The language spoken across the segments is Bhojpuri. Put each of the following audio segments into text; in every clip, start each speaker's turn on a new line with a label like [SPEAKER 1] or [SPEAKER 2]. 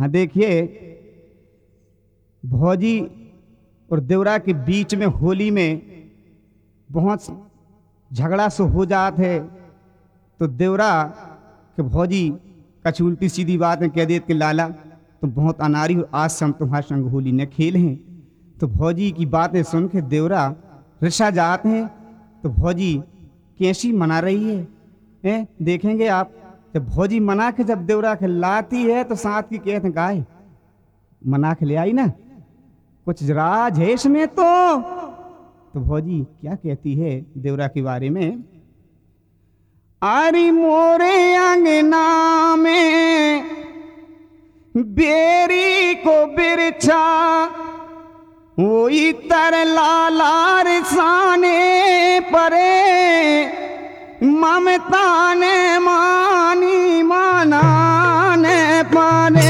[SPEAKER 1] हाँ देखिए, भौजी और देवरा के बीच में होली में बहुत झगड़ा सो हो जात है। तो देवरा के भौजी कछ उल्टी सीधी बात में कह देत कि लाला तुम बहुत अनारी हो, आज से हम तुम्हारे संग होली न खेल हैं। तो भौजी की बातें सुन के देवरा रिसा जाते हैं। तो भौजी कैसी मना रही है, देखेंगे आप। जब भौजी मना के जब देवरा के लाती है तो साथ की कहते हैं गाय मना के ले आई ना, कुछ राज है इसमें। तो भौजी क्या कहती है देवरा के बारे में, आरी मोरे अंगना में बेरी को बिरछा वही तर लालार साने परे ममता ने मानी मानाने पाने।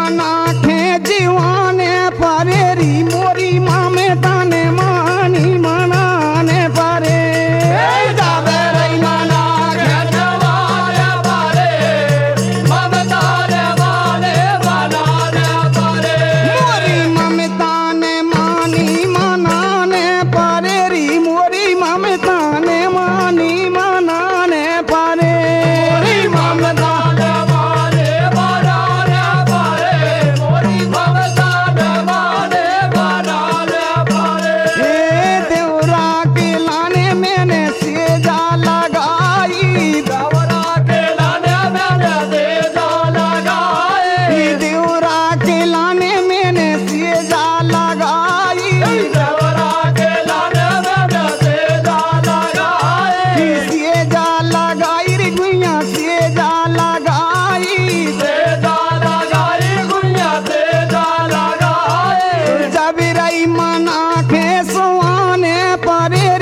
[SPEAKER 2] जीवाने परेरी मोरी मामे ताने मानी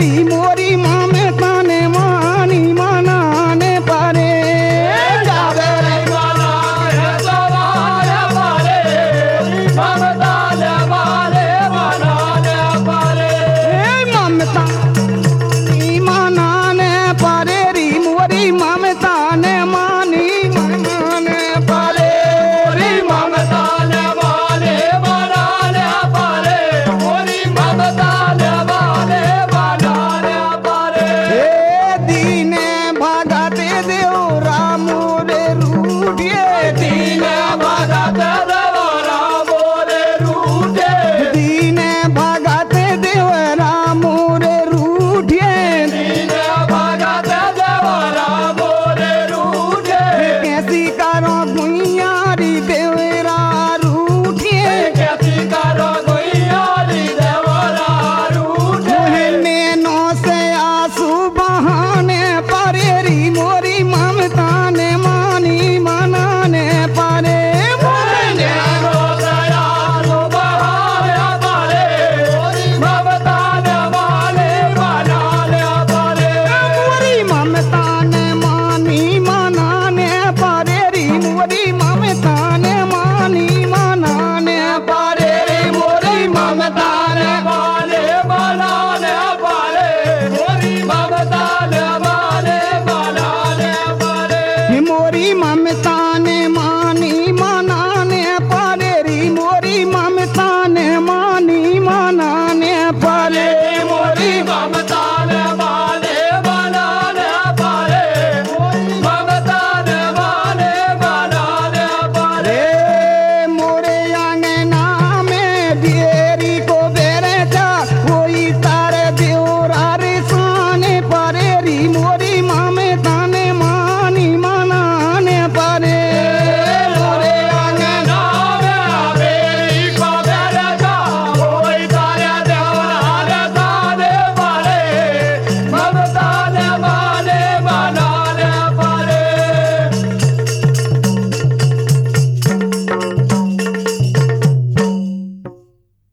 [SPEAKER 1] देवी मोर